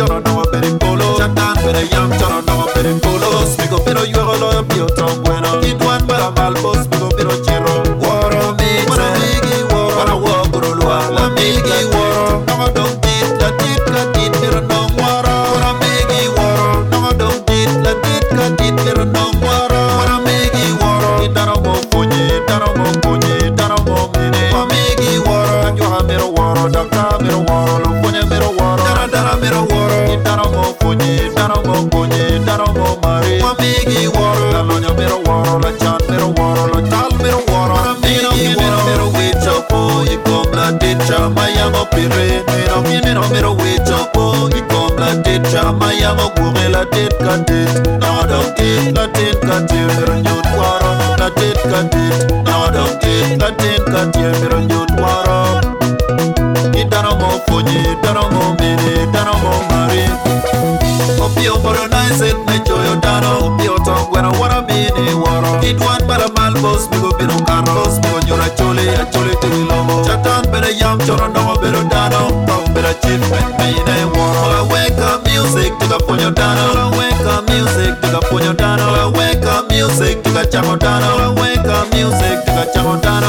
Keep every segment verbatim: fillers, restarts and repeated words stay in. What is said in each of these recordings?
choro no beri polo chatan bere yam choro no beri polo spigo pero yugo lo pio tron bueno kitwan para mal bos spigo pero chiro woro mi woro migi woro para wo guru lua la migi woro no dong tit la tit la tit pero no woro woro migi woro no dong tit la tit la tit pero no woro woro migi woro idaro mo kunyi idaro mo kunyi idaro mo mini wa migi woro juha mero woro dakta mero woro lo kunyi mero woro dara dara mero woro idaro mo kunyi idaro mo kunyi idaro mo mari wa migi woro la lonya mero woro la chan mero woro lo tal mero woro wa migi woro mero wicho po ikom la dicha mayamo pire mero mero mero wicho po ikom la dicha mayamo gure la dit katit no dong tit la dit katit mero nyut woro la dit katit no dong tit la dit katit mero nyut woro idaro mo kunyi idaro mo mini idaro mo mari opio moro naiset me joyo dano opio tong wera wara mini woro idwan para malbos migo bino carlos migo nyora chole a chole te wilomo chatan bere yam choro no bero dano tong bere chip mine woro la weka music tuka ponyo dano la weka music tuka ponyo dano la weka music tuka chamo dano la weka music tuka chamo dano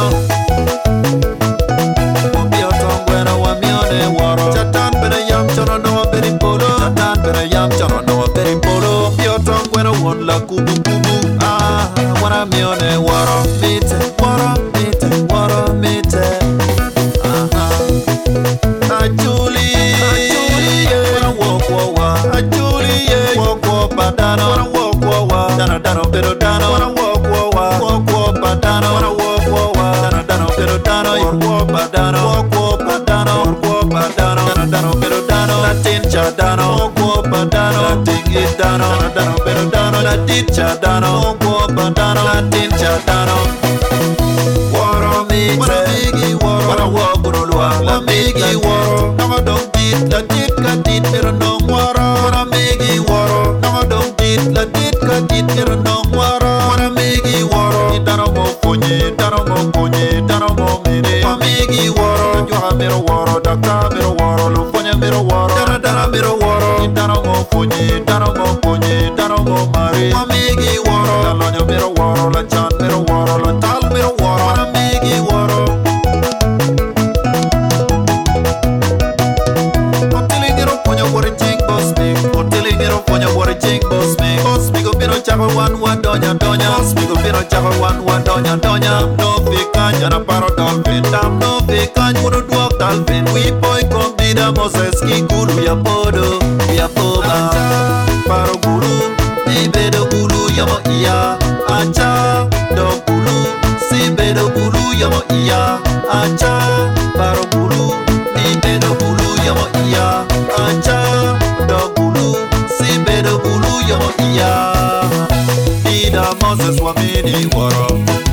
opio tong wera wa mione woro chatan bere yam choro no beri polo chatan bere yam choro no beri polo opio tong wera won la kubu kubu ah wara mione woro mite woro mite woro mite aha ajuli ajuli wara walk wa ajuli walk wa padano wara walk wa dano dano pero dano wara walk wa walk wa padano wara walk wa dano dano pero dano walk wa padano walk wa padano walk wa padano dano dano pero dano latin cha dano walk wa padano latin it dano dano pero dano latin cha dano walk wa padano latin cha dano woro mi wara migi woro wara walk guru lua la migi woro no dong tit la tit ka tit pero no woro wara migi woro no dong tit la tit ka tit pero no woro wara migi woro idaro mo kunyi idaro mo kunyi idaro mo mini wa migi woro juha mero woro dakta mero woro lo kunyi mero woro dara dara mero woro idaro mo kunyi idaro mo kunyi idaro mo mari wa migi woro la lonya mero woro la chan mero woro lo tal mero woro wara migi woro Otilingero ponyo wore jing boss me Otilingero ponyo wore jing boss me Boss me go biro chako wan wan donya donya Boss me go biro chako wan wan donya donya No fika nyana paro dolphin Dam no fika nyuno duok dolphin We boy kom dida Moses ki gulu ya podo Ya poba Paro gulu Ni bedo gulu yamo iya Acha do gulu Si bedo gulu yamo iya Acha Paro gulu Ni bedo gulu yamo iya Acha do gulu Si bedo gulu yamo iya Dida Moses wa mini woro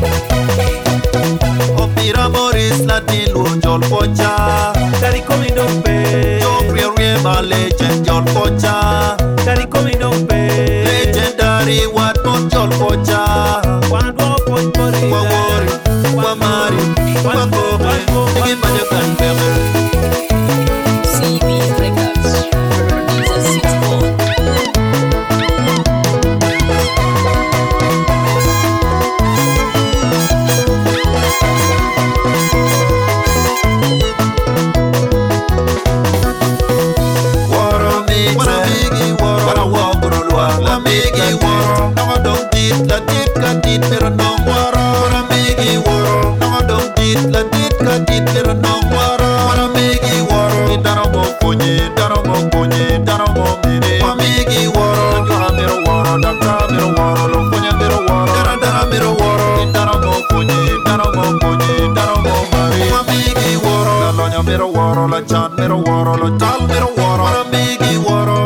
Opira Morris Latin luo jol pocha Dari komi dompe Jopri Riema legend jol pocha Dari komi dompe Legendary wat mon jol pocha Wadwo poj mori Wa wori, wa mari, wa kore Digi manya kan bebe C B Records, producer Six Bone. Woro mite Wara migi woro Wara walk guru lua La migi woro Nama dong tit La tit ka tit pero no woro Wara migi woro Nama dong tit La tit ka tit pero no woro Wara migi woro Idaro mo kunyi Idaro mo kunyi Idaro mo mini Wa migi woro Juha mero woro Dakta mero woro Lo kunya mero woro Dara dara mero woro Idaro mo kunyi Idaro mo kunyi Idaro mo mari Wa migi woro La lonya mero woro La chan mero woro Lo tal mero woro Wara migi woro